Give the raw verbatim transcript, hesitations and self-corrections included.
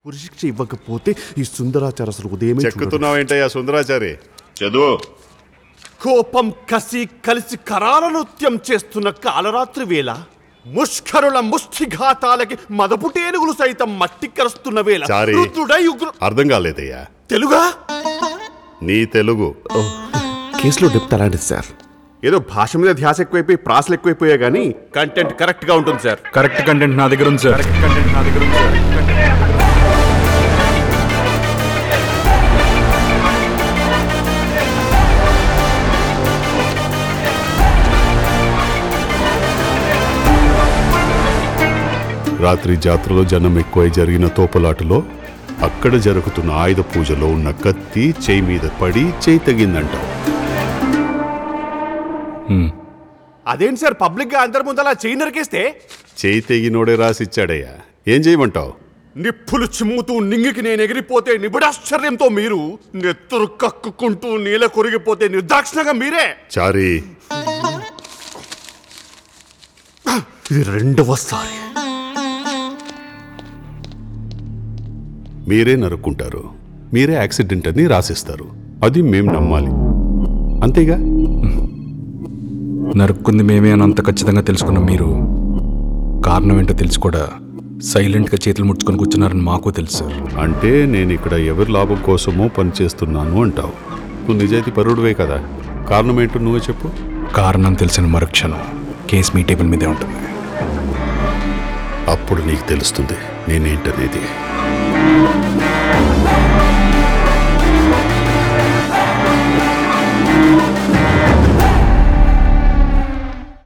ఉరిశిక్ష ఇవ్వకపోతే ఈ సుందరాచారి అసలు ఉదయమే చెక్కుతున్నావేంటయ్యా సుందరాచారి? చదువు. కోపం కసి కలిసి కరాల నృత్యం చేస్తున్న కాలరాత్రి వేళ ముష్కరుల ముష్టిఘాతాలకి మదపుటేనుగులు సైతం మట్టి కరుస్తున్న వేళ చారి, రుద్రుడై ఉగ్ర- అర్థం కాలేదయ్యా. తెలుగా నీ తెలుగు కేసులో డెప్త్ అలాంటిది సార్. ఏదో భాష మీద ధ్యాస ఎక్కువైపోయి ప్రాసలు ఎక్కువైపోయా గానీ కంటెంట్ కరెక్ట్ గా ఉంటుంది సార్. కరెక్ట్ కంటెంట్ నా దగ్గర ఉంది సార్. కంటెంట్ నా దగ్గర ఉంది సార్. రాత్రి జాతరలో జనం ఎక్కువై జరిగిన తోపులాటలో అక్కడ జరుగుతున్న ఆయుధ పూజలో ఉన్న కత్తి చేయి మీద పడి చేయి తగిందంటావు. అదేంటి సార్ పబ్లిక్ గా అందరి ముందు అలా చేయి నరికేస్తే? చేయి తెగినోడే రాసిచ్చాడయ్యా. ఏం చేయమంటావు? నిప్పులు చిమ్ముతూ నింగికి నేను ఎగిరిపోతే నిబిడాశ్చర్యంతో మీరు, నెత్తురు కక్కుకుంటూ నీల కొరిగిపోతే నిర్దాక్షిణంగా మీరే. చారి, ఇది రెండవసారి. మీరే నరుక్కుంటారు, మీరే యాక్సిడెంట్ అని రాసిస్తారు. అది మేం నమ్మాలి, అంతేగా? నరుక్కుంది మేమే అని అంత ఖచ్చితంగా తెలుసుకున్న మీరు కారణం ఏంటో తెలిసి కూడా సైలెంట్గా చేతులు ముడుచుకొని కూర్చున్నారని మాకు తెలుసు సార్. అంటే నేను ఇక్కడ ఎవరి లాభం కోసమో పనిచేస్తున్నాను అంటావు. నువ్వు నిజాయితీ పరుడువే కదా. కారణం ఏంటో నువ్వే చెప్పు. కారణం తెలిసిన మరుక్షణం కేసు మీ టేబుల్ మీదే ఉంటుంది. అప్పుడు నీకు తెలుస్తుంది నేనేంటనేది.